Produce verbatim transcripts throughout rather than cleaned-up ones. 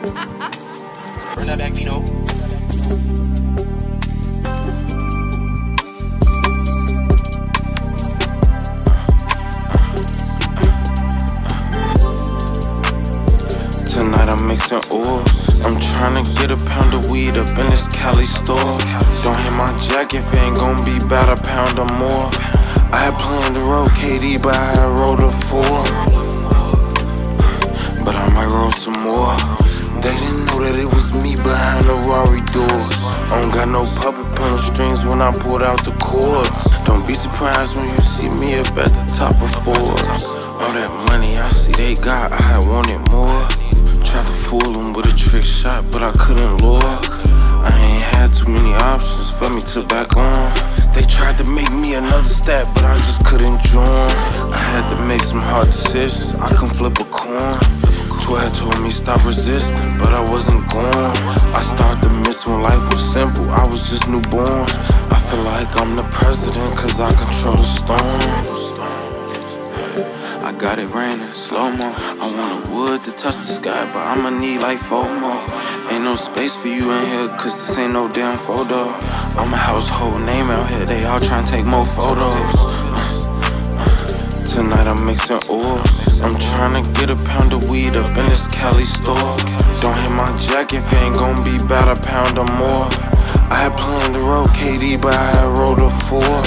Bring that back, Vino. Tonight I'm mixing oils. I'm tryna get a pound of weed up in this Cali store. Don't hit my jack if it ain't gon' be about a pound or more. I had planned to roll K D, but I had rolled a four. But I might roll some more. They didn't know that it was me behind the Rari doors. I don't got no puppet pulling strings when I pulled out the cords. Don't be surprised when you see me up at the top of Forbes. All that money I see they got, I had wanted more. Tried to fool them with a trick shot, but I couldn't lure. I ain't had too many options for me to back on. They tried to make me another stat, but I just couldn't join. I had to make some hard decisions, I can flip a coin. Twelve told me stop resisting, but I wasn't going. I started to miss when life was simple, I was just newborn. I feel like I'm the president, cause I control the storms. I got it raining, slow-mo. I want a wood to touch the sky, but I'ma need like four more. Ain't no space for you in here, cause this ain't no damn photo. I'm a household name out here, they all tryna take more photos. Tonight I'm mixing oils. I'm tryna get a pound of weed up in this Cali store. Don't hit my jack if it ain't gon' be about a pound or more. I had planned to roll K D, but I had rolled a four.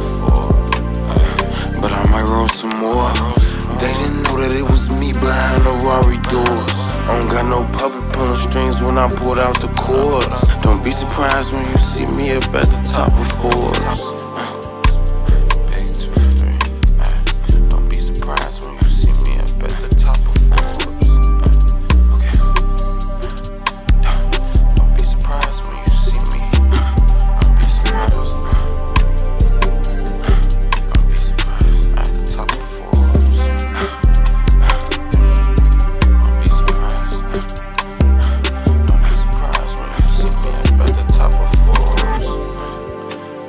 But I might roll some more. They didn't know that it was me behind the Rari doors. I don't got no puppet pulling strings when I pulled out the cords. Don't be surprised when you see me up at the top of Forbes.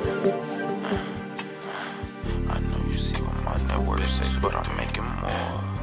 I know you see what my network says, but I'm making more.